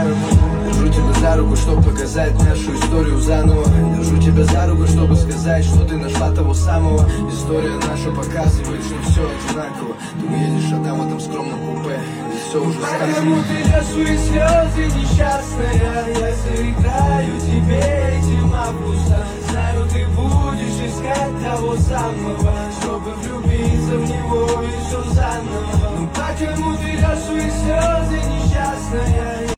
по-старому. Держу тебя за руку, чтобы показать нашу историю заново. Держу тебя за руку, чтобы сказать, что ты нашла того самого. История наша показывает, что все одинаково. Ты уедешь одна в этом скромном купе, и все уже сказано. Кому ты дашь свои слезы, несчастная? Я заиграю тебе этим августом. Знаю, ты будешь искать того самого, чтобы влюбиться в него и все заново. Ну почему ты дашь свои слезы, несчастная?